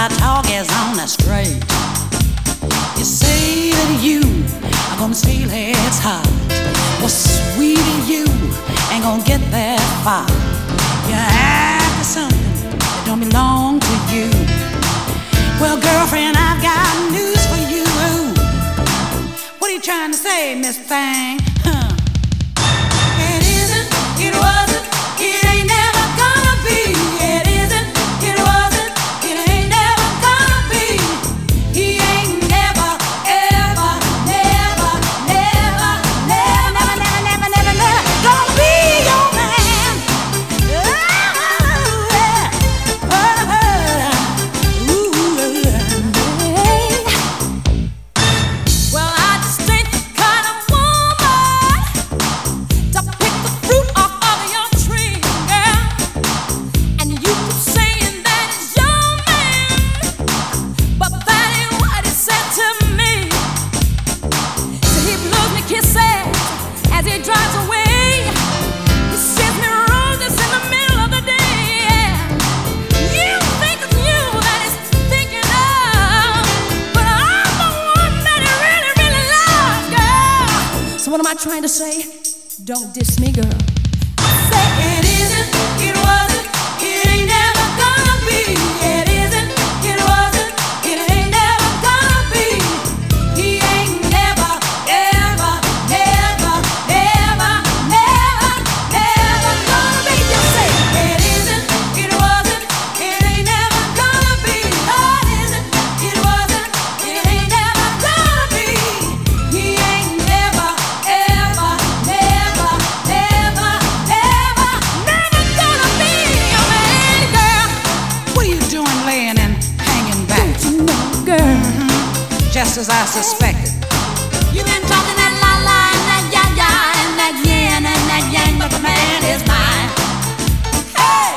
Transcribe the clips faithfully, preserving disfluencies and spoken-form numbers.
our talk is on the straight. You say that you are gonna steal his heart. Well, sweetie, you ain't gonna get that far. You're after something that don't belong to you. Well, girlfriend, I've got news for you. What are you trying to say, Miss Thing? Huh? It isn't, it wasn't, it ain't never gonna be. It isn't, it wasn't, it ain't never gonna be. He ain't never, ever, never, never, never, never, never, never, never, never gonna be your man. Oh, yeah. Oh, ooh, yeah. Well, I just ain't the kind of woman to pick the fruit off of your tree, girl. And you keep saying that it's your man, but that ain't what he said to me. So he blows me kisses as he drives away. He sends me roses in the middle of the day. You think it's you that he's thinking of, but I'm the one that he really, really loves, girl. So what am I trying to say? Don't diss me, girl. I say it isn't, it wasn't, it ain't never gonna be. It isn't, it wasn't, it ain't never gonna be. He ain't never, ever, never, never, never, never gonna be. Just say it isn't, it wasn't, it ain't never gonna be. Oh, it isn't, it wasn't, it ain't never gonna be. He ain't never, ever, never, never, never, never gonna be your man, girl. What are you doing laying and hanging back? Don't you know, girl? Just as I suspected. You've been talking that la la and that ya ya and that yin and that yang, but the man is mine. Hey!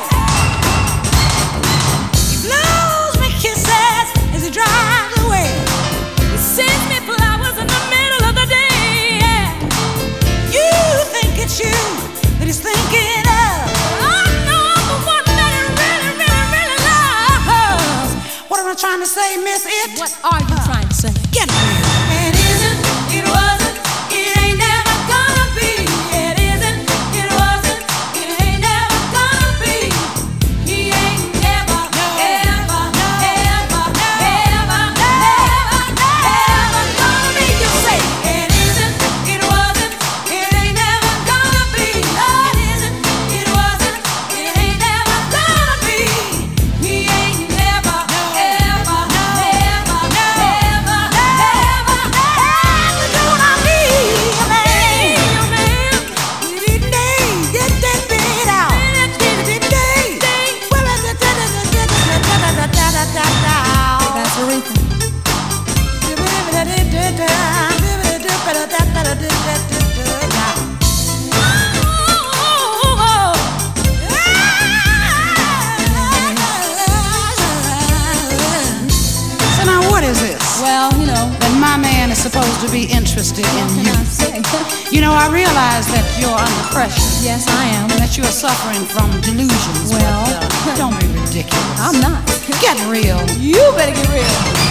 He blows me kisses as he drives away. He sends me flowers in the middle of the day. You think it's you that he's thinking of. I know I'm the one that he really, really, really loves. What am I trying to say, Miss It? What are you trying to say? Get real. It isn't, it wasn't, it ain't never gonna be. It isn't, it wasn't, it ain't never gonna be. He ain't never, ever, ever, ever, never, never gonna be. You say it isn't, it wasn't, it ain't never gonna be. Oh, it isn't, it wasn't, it ain't never gonna be. He ain't never, ever, never, never, never, never gonna be your man. Your man. Get that bit out. That's Aretha. So now what is this? Well, you know, That my man is supposed to be interested in what you. can I say? You know, I realize that you're under pressure Yes, I am. and that you are suffering from delusions. Well, but, uh, don't be ridiculous. I'm not. Get real. You better get real.